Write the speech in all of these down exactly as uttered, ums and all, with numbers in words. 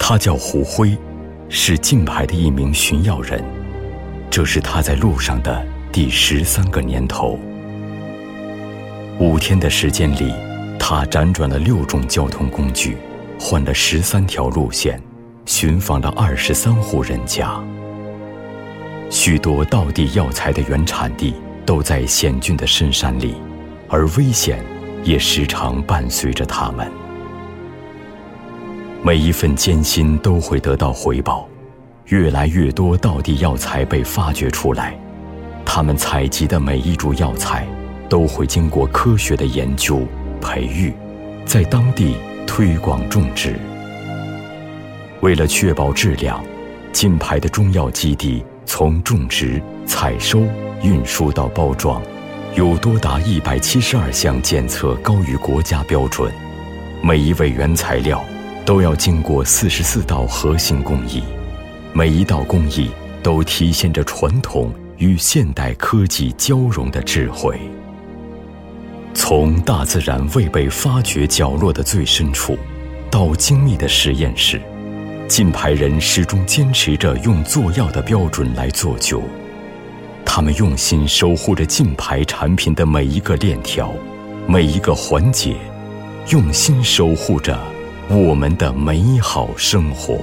他叫胡辉，是晋牌的一名巡药人，这是他在路上的第十三个年头。五天的时间里，他辗转了六种交通工具，换了十三条路线，寻访了二十三户人家。许多道地药材的原产地都在险峻的深山里，而危险也时常伴随着他们。每一份艰辛都会得到回报，越来越多道地药材被发掘出来，他们采集的每一株药材都会经过科学的研究、培育，在当地推广种植。为了确保质量，晋牌的中药基地从种植、采收、运输到包装，有多达一百七十二项检测高于国家标准。每一位原材料都要经过四十四道核心工艺，每一道工艺都体现着传统与现代科技交融的智慧。从大自然未被发掘角落的最深处，到精密的实验室，晋牌人始终坚持着用做药的标准来做酒。他们用心守护着晋牌产品的每一个链条，每一个环节，用心守护着我们的美好生活。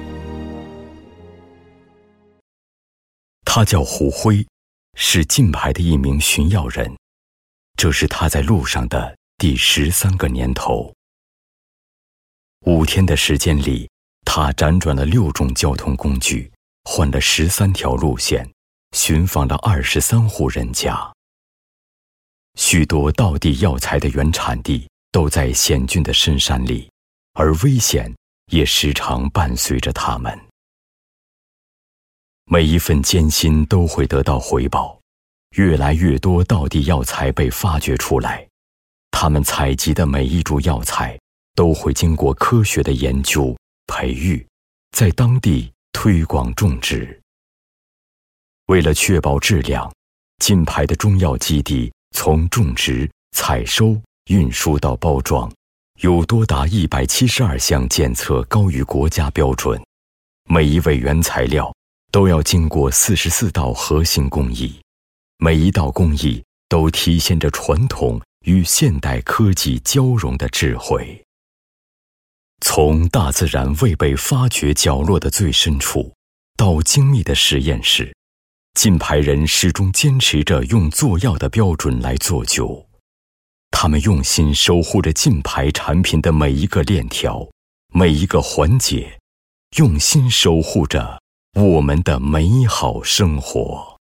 他叫胡辉，是晋牌的一名巡药人，这是他在路上的第十三个年头。五天的时间里，他辗转了六种交通工具，换了十三条路线，寻访了二十三户人家。许多道地药材的原产地都在险峻的深山里，而危险也时常伴随着他们。每一份艰辛都会得到回报，越来越多道地药材被发掘出来，他们采集的每一株药材都会经过科学的研究、培育，在当地推广种植。为了确保质量，晋牌的中药基地从种植、采收、运输到包装，有多达一百七十二项检测高于国家标准。每一位原材料都要经过四十四道核心工艺，每一道工艺都体现着传统与现代科技交融的智慧。从大自然未被发掘角落的最深处，到精密的实验室，晋牌人始终坚持着用做药的标准来做酒。他们用心守护着晋牌产品的每一个链条，每一个环节，用心守护着我们的美好生活。